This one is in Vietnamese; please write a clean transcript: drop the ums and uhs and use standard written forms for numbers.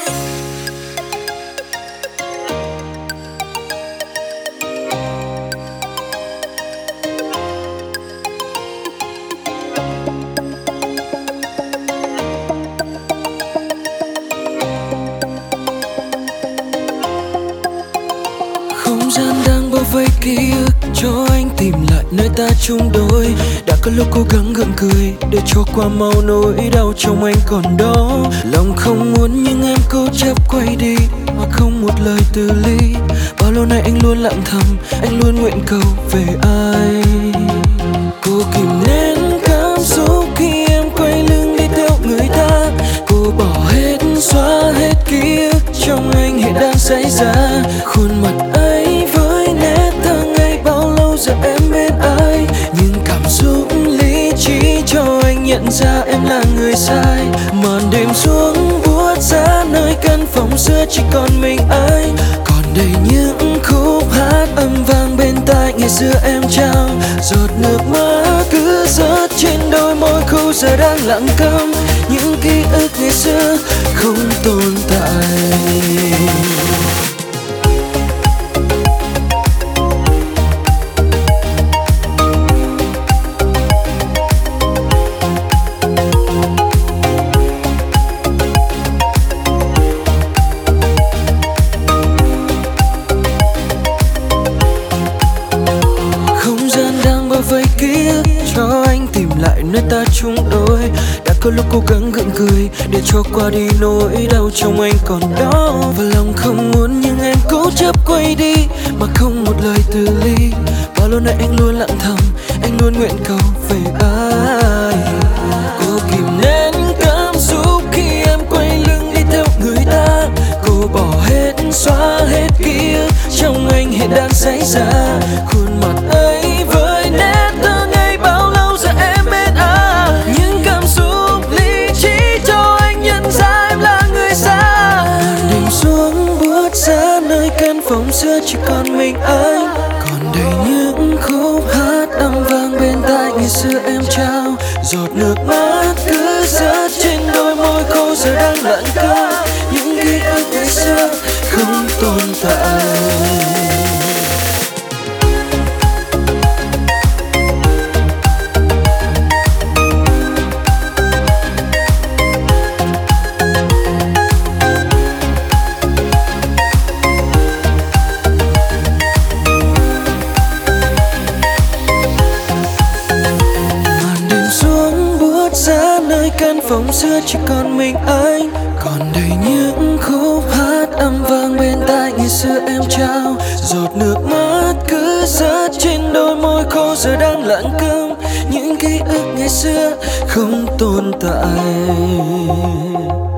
Không gian đang bao vây ký ức cho anh tìm lại nơi ta chung đôi. Đã có lúc cố gắng gượng cười để cho qua mau nỗi đau trong anh còn đó. Lòng không muốn nhưng em cố chấp quay đi mà không một lời từ ly. Bao lâu nay anh luôn lặng thầm, anh luôn nguyện cầu về ai. Cô kìm nén cảm xúc khi em quay lưng đi theo người ta. Cô bỏ hết, xóa hết ký ức trong anh hiện đang xảy ra. Khuôn mặt ấy với nét thơ ngây, bao lâu giờ em bên ai. Nhưng cảm xúc lý trí cho anh nhận ra em là người sai. Màn đêm xuống buốt giá nơi căn phòng xưa chỉ còn mình anh. Còn đầy những khúc hát âm vang bên tai ngày xưa em trao. Giọt nước mắt cứ rớt trên đôi môi khô giờ đang lặng câm. Những ký ức ngày xưa không tồn tại. Vây ký ức cho anh tìm lại nơi ta chung đôi. Đã có lúc cố gắng gượng cười để cho qua đi nỗi đau trong anh còn đó. Và lòng không muốn nhưng em cố chấp quay đi mà không một lời từ ly. Bao lâu nay anh luôn lặng thầm, anh luôn nguyện cầu về ai. Cô kìm nén cảm xúc khi em quay lưng đi theo người ta. Cô bỏ hết, xóa hết ký ức trong anh hiện đang xảy ra. Khuôn mặt ấy với nét thơ ngây, bao lâu giờ em bên ai. Những cảm xúc lý trí cho anh nhận ra em là người xa. Đêm xuống buốt giá nơi căn phòng xưa chỉ còn mình anh. Còn đầy những khúc hát âm vang bên tai ngày xưa em trao. Giọt nước mắt cứ rớt trên đôi môi khô giờ đang lặng câm. Những ký ức ngày xưa không tồn tại. Nơi căn phòng xưa chỉ còn mình anh. Còn đầy những khúc hát âm vang bên tai ngày xưa em trao. Giọt nước mắt cứ rớt trên đôi môi khô giờ đang lặng câm. Những ký ức ngày xưa không tồn tại.